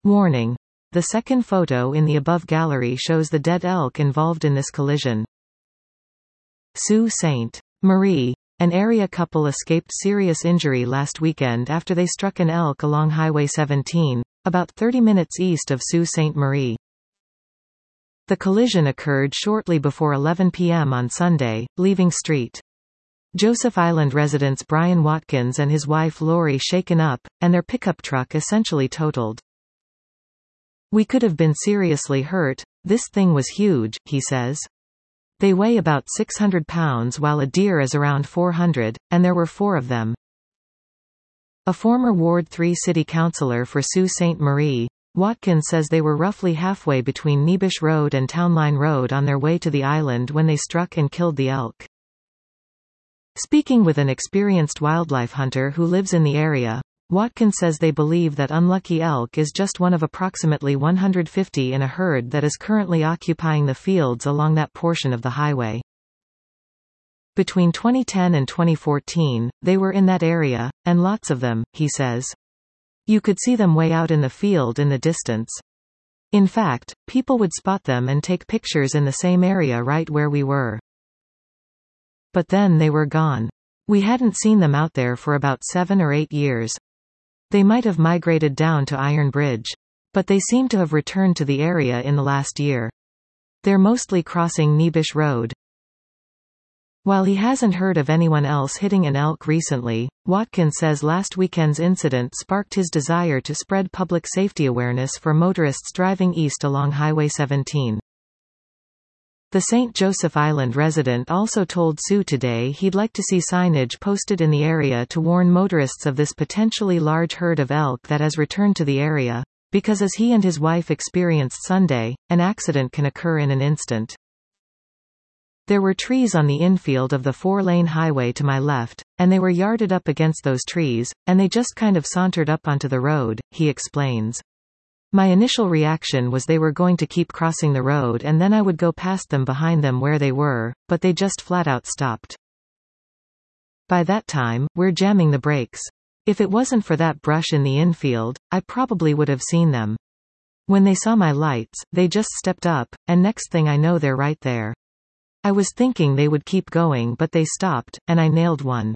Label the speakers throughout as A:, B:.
A: Warning. The second photo in the above gallery shows the dead elk involved in this collision. Sault Ste. Marie. An area couple escaped serious injury last weekend after they struck an elk along Highway 17, about 30 minutes east of Sault Ste. Marie. The collision occurred shortly before 11 p.m. on Sunday, leaving St. Joseph Island residents Brian Watkins and his wife Lori shaken up, and their pickup truck essentially totaled. "We could have been seriously hurt. This thing was huge," he says. "They weigh about 600 pounds while a deer is around 400, and there were 4 of them." A former Ward 3 city councillor for Sault Ste. Marie, Watkins says they were roughly halfway between Nebish Road and Townline Road on their way to the island when they struck and killed the elk. Speaking with an experienced wildlife hunter who lives in the area, Watkins says they believe that unlucky elk is just one of approximately 150 in a herd that is currently occupying the fields along that portion of the highway. Between 2010 and 2014, they were in that area, and lots of them, he says. You could see them way out in the field in the distance. In fact, people would spot them and take pictures in the same area right where we were. But then they were gone. We hadn't seen them out there for about 7 or 8 years. They might have migrated down to Iron Bridge. But they seem to have returned to the area in the last year. They're mostly crossing Nebish Road. While he hasn't heard of anyone else hitting an elk recently, Watkins says last weekend's incident sparked his desire to spread public safety awareness for motorists driving east along Highway 17. The St. Joseph Island resident also told Sault Today he'd like to see signage posted in the area to warn motorists of this potentially large herd of elk that has returned to the area, because as he and his wife experienced Sunday, an accident can occur in an instant. There were trees on the infield of the 4-lane highway to my left, and they were yarded up against those trees, and they just kind of sauntered up onto the road, he explains. My initial reaction was they were going to keep crossing the road and then I would go past them behind them where they were, but they just flat out stopped. By that time, we're jamming the brakes. If it wasn't for that brush in the infield, I probably would have seen them. When they saw my lights, they just stepped up, and next thing I know they're right there. I was thinking they would keep going but they stopped, and I nailed one.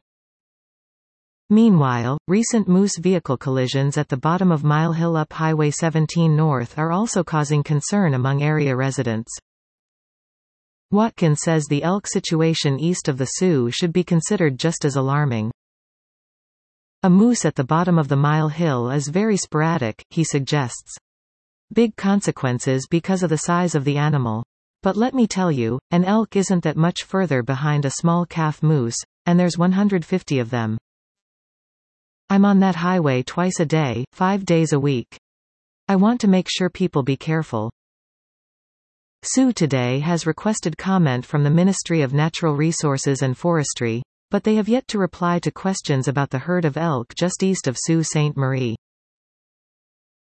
A: Meanwhile, recent moose vehicle collisions at the bottom of Mile Hill up Highway 17 North are also causing concern among area residents. Watkins says the elk situation east of the Sault should be considered just as alarming. A moose at the bottom of the Mile Hill is very sporadic, he suggests. Big consequences because of the size of the animal. But let me tell you, an elk isn't that much further behind a small calf moose, and there's 150 of them. I'm on that highway twice a day, 5 days a week. I want to make sure people be careful. Sault Today has requested comment from the Ministry of Natural Resources and Forestry, but they have yet to reply to questions about the herd of elk just east of Sault Ste. Marie.